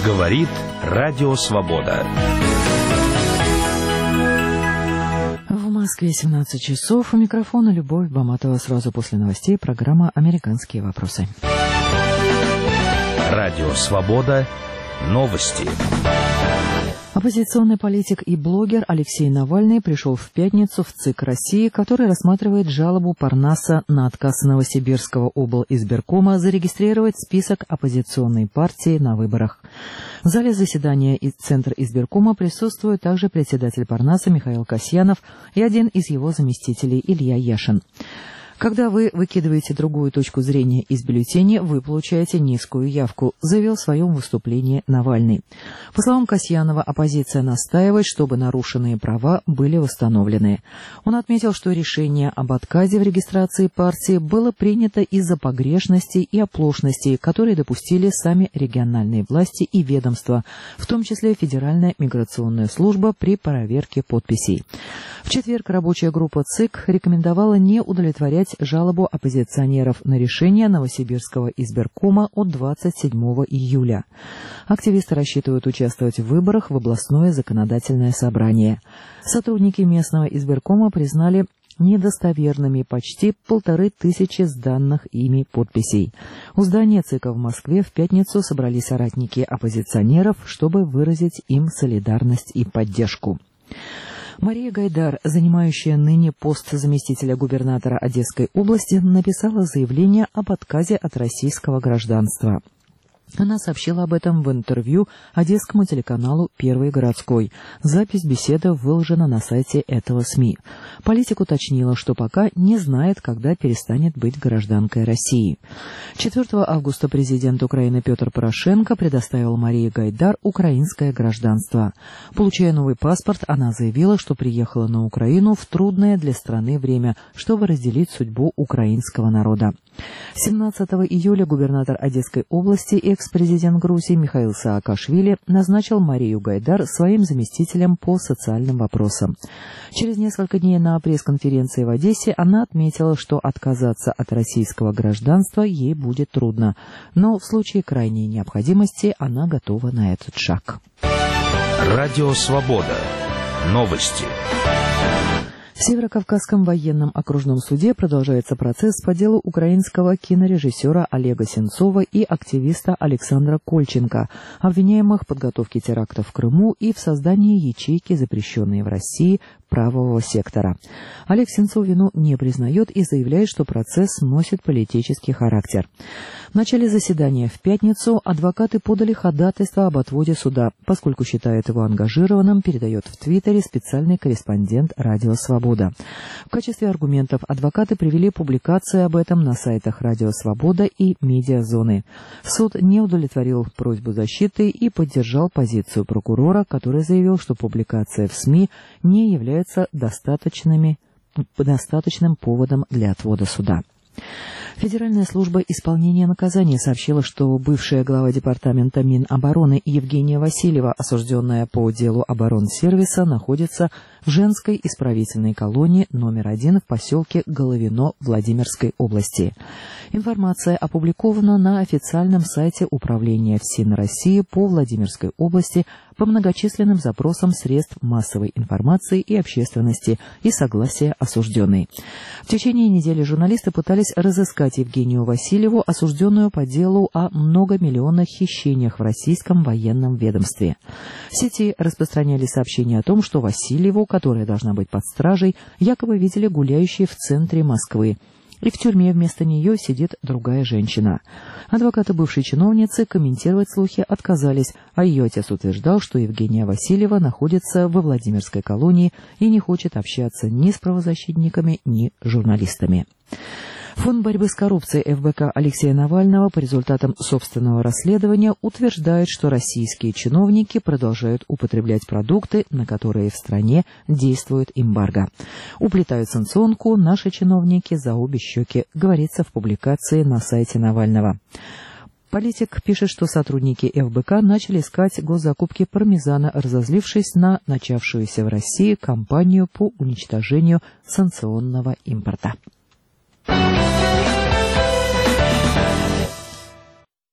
Говорит Радио Свобода. В Москве 17 часов. У микрофона Любовь Баматова. Сразу после новостей программа «Американские вопросы». Радио Свобода. Новости. Оппозиционный политик и блогер Алексей Навальный пришел в пятницу в ЦИК России, который рассматривает жалобу Парнаса на отказ Новосибирского облизбиркома зарегистрировать список оппозиционной партии на выборах. В зале заседания Центра избиркома присутствует также председатель Парнаса Михаил Касьянов и один из его заместителей Илья Яшин. Когда вы выкидываете другую точку зрения из бюллетеня, вы получаете низкую явку, заявил в своем выступлении Навальный. По словам Касьянова, оппозиция настаивает, чтобы нарушенные права были восстановлены. Он отметил, что решение об отказе в регистрации партии было принято из-за погрешностей и оплошностей, которые допустили сами региональные власти и ведомства, в том числе Федеральная миграционная служба при проверке подписей. В четверг рабочая группа ЦИК рекомендовала не удовлетворять жалобу оппозиционеров на решение Новосибирского избиркома от 27 июля. Активисты рассчитывают участвовать в выборах в областное законодательное собрание. Сотрудники местного избиркома признали недостоверными почти 1500 сданных ими подписей. У здания ЦИКа в Москве в пятницу собрались соратники оппозиционеров, чтобы выразить им солидарность и поддержку. Мария Гайдар, занимающая ныне пост заместителя губернатора Одесской области, написала заявление об отказе от российского гражданства. Она сообщила об этом в интервью одесскому телеканалу «Первый городской». Запись беседы выложена на сайте этого СМИ. Политик уточнила, что пока не знает, когда перестанет быть гражданкой России. 4 августа президент Украины Петр Порошенко предоставил Марии Гайдар украинское гражданство. Получая новый паспорт, она заявила, что приехала на Украину в трудное для страны время, чтобы разделить судьбу украинского народа. 17 июля губернатор Одесской области и экс-президент Грузии Михаил Саакашвили назначил Марию Гайдар своим заместителем по социальным вопросам. Через несколько дней на пресс-конференции в Одессе она отметила, что отказаться от российского гражданства ей будет трудно, но в случае крайней необходимости она готова на этот шаг. Радио Свобода. Новости. В Северокавказском военном окружном суде продолжается процесс по делу украинского кинорежиссера Олега Сенцова и активиста Александра Кольченко, обвиняемых в подготовке терактов в Крыму и в создании ячейки, запрещенной в России, правого сектора. Олег Сенцов вину не признает и заявляет, что процесс носит политический характер. В начале заседания в пятницу адвокаты подали ходатайство об отводе суда, поскольку считают его ангажированным, передает в Твиттере специальный корреспондент «Радио Свобода». В качестве аргументов адвокаты привели публикации об этом на сайтах «Радио Свобода» и «Медиазоны». Суд не удовлетворил просьбу защиты и поддержал позицию прокурора, который заявил, что публикация в СМИ не является достаточным поводом для отвода суда. Федеральная служба исполнения наказаний сообщила, что бывшая глава департамента Минобороны Евгения Васильева, осужденная по делу оборонсервиса, находится в женской исправительной колонии номер 1 в поселке Головино Владимирской области. Информация опубликована на официальном сайте Управления ФСИН России по Владимирской области по многочисленным запросам средств массовой информации и общественности и согласия осужденной. В течение недели журналисты пытались разыскать Евгению Васильеву, осужденную по делу о многомиллионных хищениях в российском военном ведомстве. В сети распространялись сообщения о том, что Васильеву, которая должна быть под стражей, якобы видели гуляющей в центре Москвы, и в тюрьме вместо нее сидит другая женщина. Адвокаты бывшей чиновницы комментировать слухи отказались, а ее отец утверждал, что Евгения Васильева находится во Владимирской колонии и не хочет общаться ни с правозащитниками, ни с журналистами. Фонд борьбы с коррупцией ФБК Алексея Навального по результатам собственного расследования утверждает, что российские чиновники продолжают употреблять продукты, на которые в стране действует эмбарго. Уплетают санкционку наши чиновники за обе щеки, говорится в публикации на сайте Навального. Политик пишет, что сотрудники ФБК начали искать госзакупки пармезана, разозлившись на начавшуюся в России кампанию по уничтожению санкционного импорта.